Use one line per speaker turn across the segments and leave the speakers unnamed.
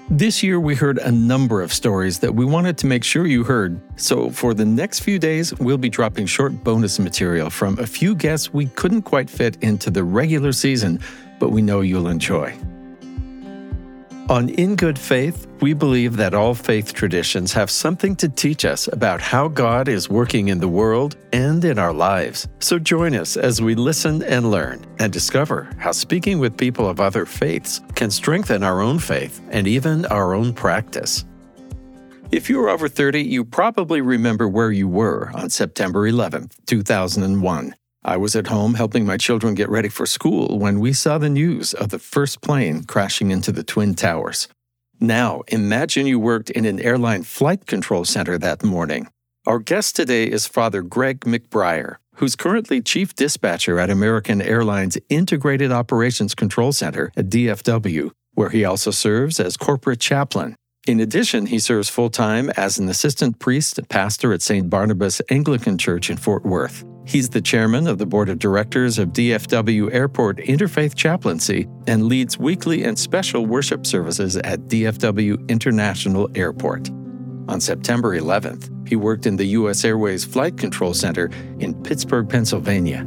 This year, we heard a number of stories that we wanted to make sure you heard. So for the next few days, we'll be dropping short bonus material from a few guests we couldn't quite fit into the regular season, but we know you'll enjoy. On In Good Faith, we believe that all faith traditions have something to teach us about how God is working in the world and in our lives. So join us as we listen and learn and discover how speaking with people of other faiths can strengthen our own faith and even our own practice. If you're over 30, you probably remember where you were on September 11th, 2001. I was at home helping my children get ready for school when we saw the news of the first plane crashing into the Twin Towers. Now, imagine you worked in an airline flight control center that morning. Our guest today is Father Greg McBriar, who's currently Chief Dispatcher at American Airlines Integrated Operations Control Center at DFW, where he also serves as corporate chaplain. In addition, he serves full-time as an assistant priest and pastor at St. Barnabas Anglican Church in Fort Worth. He's the chairman of the board of directors of DFW Airport Interfaith Chaplaincy and leads weekly and special worship services at DFW International Airport. On September 11th, he worked in the U.S. Airways Flight Control Center in Pittsburgh, Pennsylvania.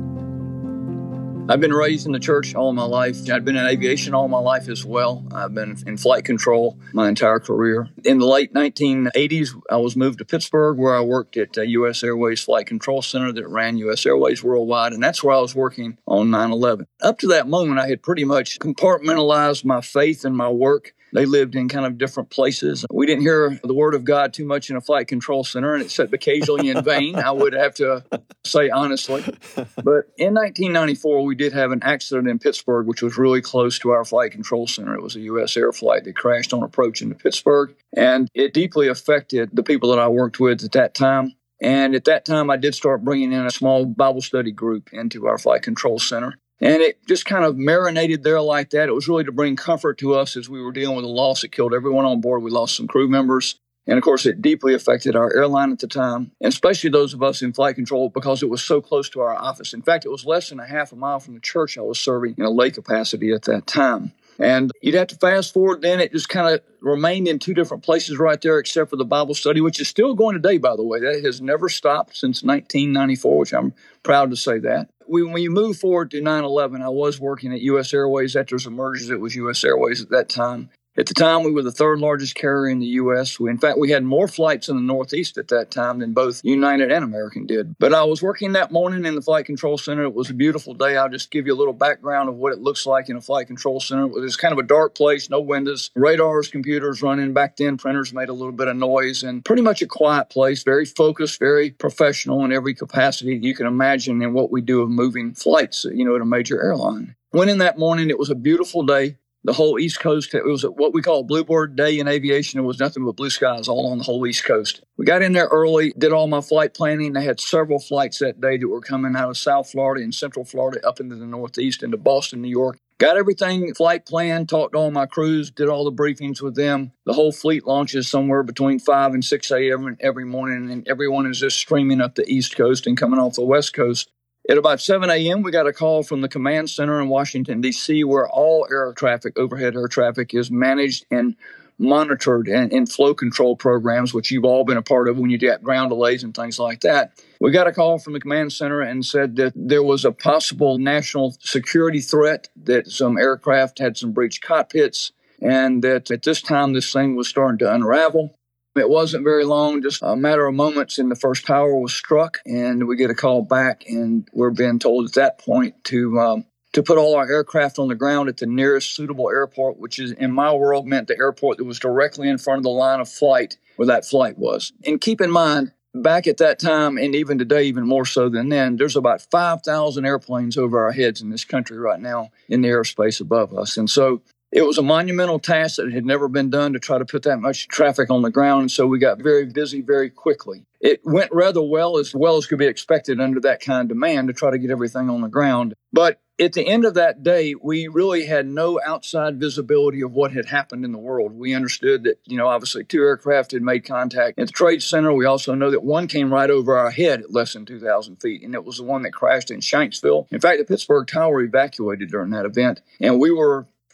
I've been raised in the church all my life. I've been in aviation all my life as well. I've been in flight control my entire career. In the late 1980s, I was moved to Pittsburgh, where I worked at U.S. Airways Flight Control Center that ran U.S. Airways worldwide, and that's where I was working on 9/11. Up to that moment, I had pretty much compartmentalized my faith and my work. They lived in kind of different places. We didn't hear the word of God too much in a flight control center, and except occasionally in vain, I would have to say honestly. But in 1994, we did have an accident in Pittsburgh, which was really close to our flight control center. It was a U.S. air flight that crashed on approach into Pittsburgh, and it deeply affected the people that I worked with at that time. And at that time, I did start bringing in a small Bible study group into our flight control center. And it just kind of marinated there like that. It was really to bring comfort to us as we were dealing with a loss that killed everyone on board. We lost some crew members. And of course, it deeply affected our airline at the time, and especially those of us in flight control because it was so close to our office. In fact, it was less than a half a mile from the church I was serving in a lay capacity at that time. And you'd have to fast forward then. It just kind of remained in two different places right there, except for the Bible study, which is still going today, by the way. That has never stopped since 1994, which I'm proud to say that. When you move forward to 9/11, I was working at U.S. Airways. After its emergence, it was U.S. Airways at that time. At the time, we were the third largest carrier in the U.S. In fact, we had more flights in the Northeast at that time than both United and American did. But I was working that morning in the Flight Control Center. It was a beautiful day. I'll just give you a little background of what it looks like in a Flight Control Center. It was kind of a dark place, no windows, radars, computers running. Back then, printers made a little bit of noise, and pretty much a quiet place, very focused, very professional in every capacity you can imagine in what we do of moving flights, at a major airline. Went in that morning. It was a beautiful day. The whole East Coast, it was what we call a bluebird day in aviation. It was nothing but blue skies all on the whole East Coast. We got in there early, did all my flight planning. They had several flights that day that were coming out of South Florida and Central Florida up into the Northeast, into Boston, New York. Got everything flight planned, talked to all my crews, did all the briefings with them. The whole fleet launches somewhere between 5 and 6 a.m. every morning, and everyone is just streaming up the East Coast and coming off the West Coast. At about 7 a.m., we got a call from the command center in Washington, D.C., where all air traffic, overhead air traffic, is managed and monitored and in flow control programs, which you've all been a part of when you get ground delays and things like that. We got a call from the command center and said that there was a possible national security threat, that some aircraft had some breached cockpits, and that at this time this thing was starting to unravel. It wasn't very long, just a matter of moments, and the first tower was struck, and we get a call back, and we're being told at that point to put all our aircraft on the ground at the nearest suitable airport, which is, in my world, meant the airport that was directly in front of the line of flight where that flight was. And keep in mind, back at that time, and even today, even more so than then, there's about 5,000 airplanes over our heads in this country right now in the airspace above us. And so it was a monumental task that had never been done to try to put that much traffic on the ground, and so we got very busy very quickly. It went rather well as could be expected under that kind of demand to try to get everything on the ground. But at the end of that day, we really had no outside visibility of what had happened in the world. We understood that, obviously 2 aircraft had made contact at the Trade Center. We also know that one came right over our head at less than 2,000 feet, and it was the one that crashed in Shanksville. In fact, the Pittsburgh Tower evacuated during that event, and we were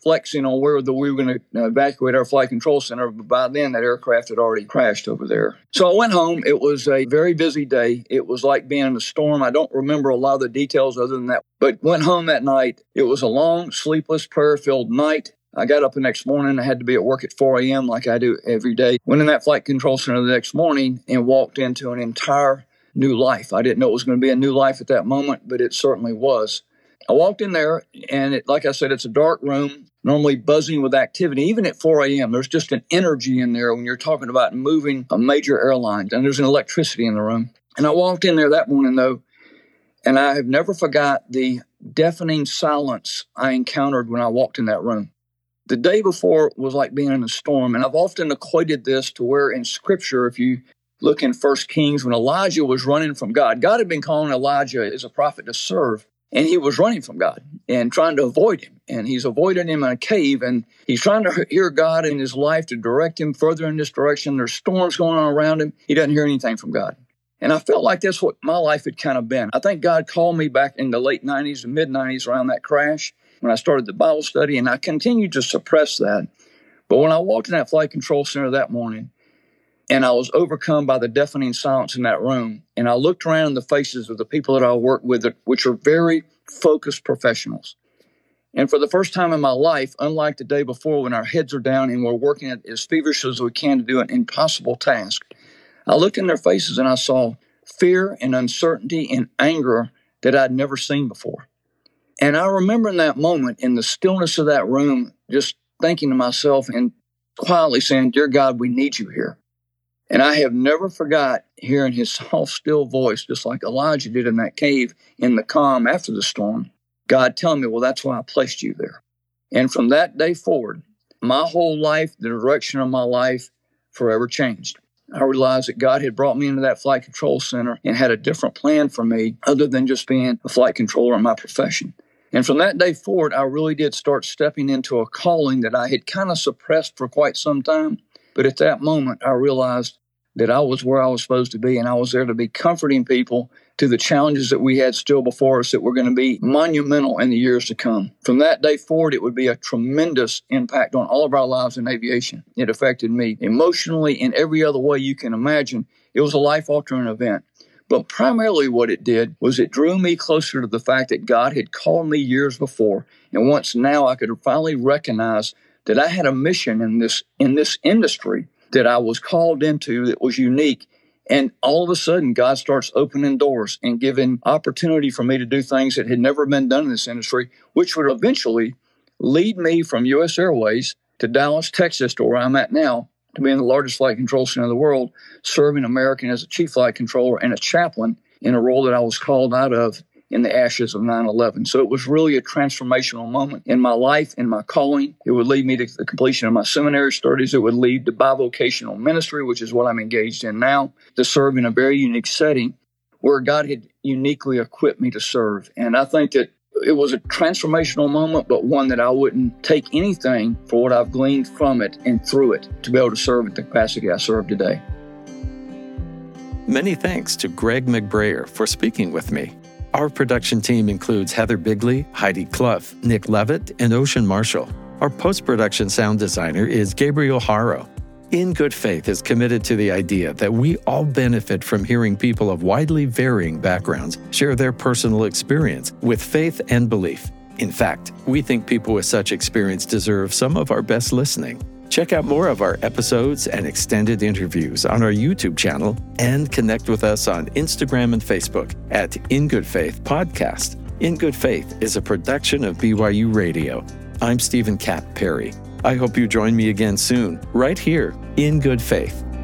flexing on where we were going to evacuate our flight control center. But by then, that aircraft had already crashed over there. So I went home. It was a very busy day. It was like being in a storm. I don't remember a lot of the details other than that. But went home that night. It was a long, sleepless, prayer-filled night. I got up the next morning. I had to be at work at 4 a.m. like I do every day. Went in that flight control center the next morning and walked into an entire new life. I didn't know it was going to be a new life at that moment, but it certainly was. I walked in there, and like I said, it's a dark room, normally buzzing with activity. Even at 4 a.m., there's just an energy in there when you're talking about moving a major airline, and there's an electricity in the room. And I walked in there that morning, though, and I have never forgot the deafening silence I encountered when I walked in that room. The day before was like being in a storm, and I've often equated this to where in Scripture, if you look in 1 Kings, when Elijah was running from God, God had been calling Elijah as a prophet to serve, and he was running from God and trying to avoid him. And he's avoiding him in a cave, and he's trying to hear God in his life to direct him further in this direction. There's storms going on around him. He doesn't hear anything from God. And I felt like that's what my life had kind of been. I think God called me back in the late 90s and mid-90s around that crash when I started the Bible study, and I continued to suppress that. But when I walked in that flight control center that morning, and I was overcome by the deafening silence in that room, and I looked around in the faces of the people that I work with, which are very focused professionals. And for the first time in my life, unlike the day before when our heads are down and we're working as feverishly as we can to do an impossible task, I looked in their faces and I saw fear and uncertainty and anger that I'd never seen before. And I remember in that moment, in the stillness of that room, just thinking to myself and quietly saying, "Dear God, we need you here." And I have never forgot hearing his soft, still voice, just like Elijah did in that cave in the calm after the storm, God telling me, "Well, that's why I placed you there." And from that day forward, my whole life, the direction of my life, forever changed. I realized that God had brought me into that flight control center and had a different plan for me other than just being a flight controller in my profession. And from that day forward, I really did start stepping into a calling that I had kind of suppressed for quite some time. But at that moment, I realized that I was where I was supposed to be, and I was there to be comforting people to the challenges that we had still before us that were going to be monumental in the years to come. From that day forward, it would be a tremendous impact on all of our lives in aviation. It affected me emotionally in every other way you can imagine. It was a life-altering event. But primarily what it did was it drew me closer to the fact that God had called me years before. And once now I could finally recognize that I had a mission in this industry that I was called into that was unique. And all of a sudden, God starts opening doors and giving opportunity for me to do things that had never been done in this industry, which would eventually lead me from U.S. Airways to Dallas, Texas, to where I'm at now, to being the largest flight control center in the world, serving American as a chief flight controller and a chaplain in a role that I was called out of in the ashes of 9/11. So it was really a transformational moment in my life, in my calling. It would lead me to the completion of my seminary studies. It would lead to bivocational ministry, which is what I'm engaged in now, to serve in a very unique setting where God had uniquely equipped me to serve. And I think that it was a transformational moment, but one that I wouldn't take anything for what I've gleaned from it and through it to be able to serve at the capacity I serve today.
Many thanks to Greg McBrayer for speaking with me. Our production team includes Heather Bigley, Heidi Clough, Nick Levitt, and Ocean Marshall. Our post-production sound designer is Gabriel Haro. In Good Faith is committed to the idea that we all benefit from hearing people of widely varying backgrounds share their personal experience with faith and belief. In fact, we think people with such experience deserve some of our best listening. Check out more of our episodes and extended interviews on our YouTube channel and connect with us on Instagram and Facebook at In Good Faith Podcast. In Good Faith is a production of BYU Radio. I'm Stephen Cap Perry. I hope you join me again soon, right here in Good Faith.